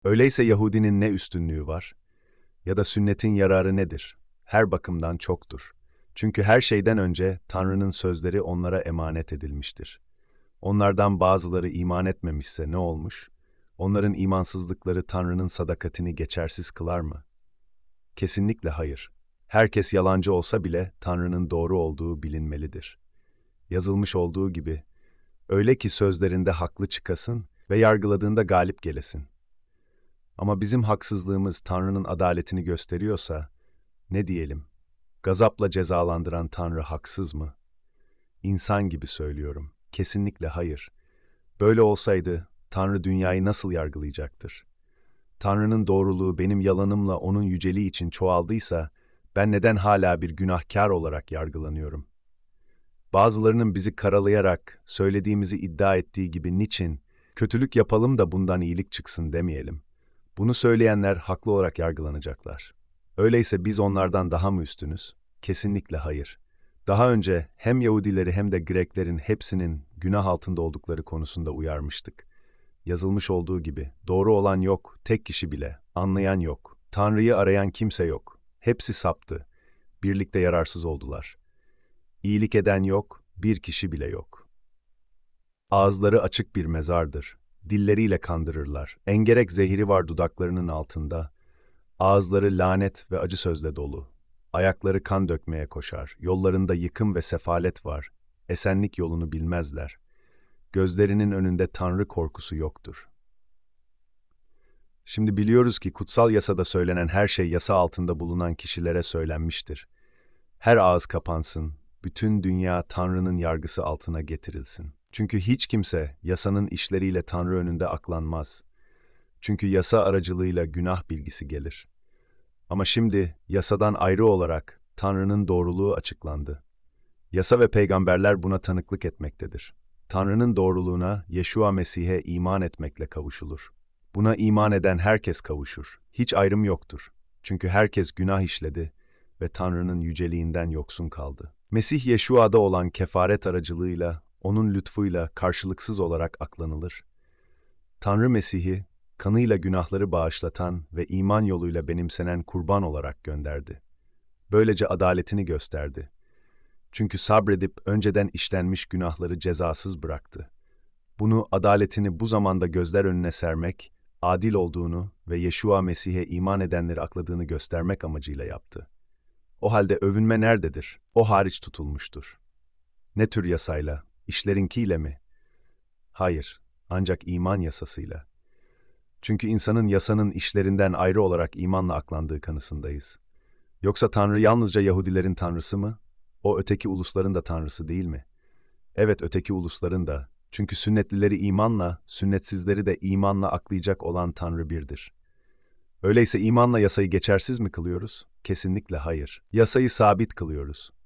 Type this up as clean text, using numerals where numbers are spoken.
Öyleyse Yahudinin ne üstünlüğü var? Ya da sünnetin yararı nedir? Her bakımdan çoktur. Çünkü her şeyden önce Tanrı'nın sözleri onlara emanet edilmiştir. Onlardan bazıları iman etmemişse ne olmuş? Onların imansızlıkları Tanrı'nın sadakatini geçersiz kılar mı? Kesinlikle hayır. Herkes yalancı olsa bile Tanrı'nın doğru olduğu bilinmelidir. Yazılmış olduğu gibi, öyle ki sözlerinde haklı çıkasın ve yargıladığında galip gelesin. Ama bizim haksızlığımız Tanrı'nın adaletini gösteriyorsa, ne diyelim? Gazapla cezalandıran Tanrı haksız mı? İnsan gibi söylüyorum. Kesinlikle hayır. Böyle olsaydı Tanrı dünyayı nasıl yargılayacaktır? Tanrı'nın doğruluğu benim yalanımla onun yüceliği için çoğaldıysa, ben neden hala bir günahkar olarak yargılanıyorum? Bazılarının bizi karalayarak söylediğimizi iddia ettiği gibi niçin, kötülük yapalım da bundan iyilik çıksın demeyelim. Bunu söyleyenler haklı olarak yargılanacaklar. Öyleyse biz onlardan daha mı üstünüz? Kesinlikle hayır. Daha önce hem Yahudileri hem de Greklerin hepsinin günah altında oldukları konusunda uyarmıştık. Yazılmış olduğu gibi, doğru olan yok, tek kişi bile, anlayan yok, Tanrı'yı arayan kimse yok. Hepsi saptı, birlikte yararsız oldular. İyilik eden yok, bir kişi bile yok. Ağızları açık bir mezardır, dilleriyle kandırırlar, engerek zehiri var dudaklarının altında, ağızları lanet ve acı sözle dolu, ayakları kan dökmeye koşar, yollarında yıkım ve sefalet var, esenlik yolunu bilmezler. Gözlerinin önünde Tanrı korkusu yoktur. Şimdi biliyoruz ki kutsal yasada söylenen her şey yasa altında bulunan kişilere söylenmiştir. Her ağız kapansın, bütün dünya Tanrı'nın yargısı altına getirilsin. Çünkü hiç kimse yasanın işleriyle Tanrı önünde aklanmaz. Çünkü yasa aracılığıyla günah bilgisi gelir. Ama şimdi yasadan ayrı olarak Tanrı'nın doğruluğu açıklandı. Yasa ve peygamberler buna tanıklık etmektedir. Tanrı'nın doğruluğuna Yeşua Mesih'e iman etmekle kavuşulur. Buna iman eden herkes kavuşur. Hiç ayrım yoktur. Çünkü herkes günah işledi ve Tanrı'nın yüceliğinden yoksun kaldı. Mesih Yeşua'da olan kefaret aracılığıyla, onun lütfuyla karşılıksız olarak aklanılır. Tanrı Mesih'i, kanıyla günahları bağışlatan ve iman yoluyla benimsenen kurban olarak gönderdi. Böylece adaletini gösterdi. Çünkü sabredip önceden işlenmiş günahları cezasız bıraktı. Bunu adaletini bu zamanda gözler önüne sermek, adil olduğunu ve Yeşua Mesih'e iman edenleri akladığını göstermek amacıyla yaptı. O halde övünme nerededir? O hariç tutulmuştur. Ne tür yasayla? İşlerinkiyle mi? Hayır, ancak iman yasasıyla. Çünkü insanın yasanın işlerinden ayrı olarak imanla aklandığı kanısındayız. Yoksa Tanrı yalnızca Yahudilerin Tanrısı mı? O öteki ulusların da Tanrısı değil mi? Evet, öteki ulusların da. Çünkü sünnetlileri imanla, sünnetsizleri de imanla aklayacak olan Tanrı birdir. Öyleyse imanla yasayı geçersiz mi kılıyoruz? Kesinlikle hayır. Yasayı sabit kılıyoruz.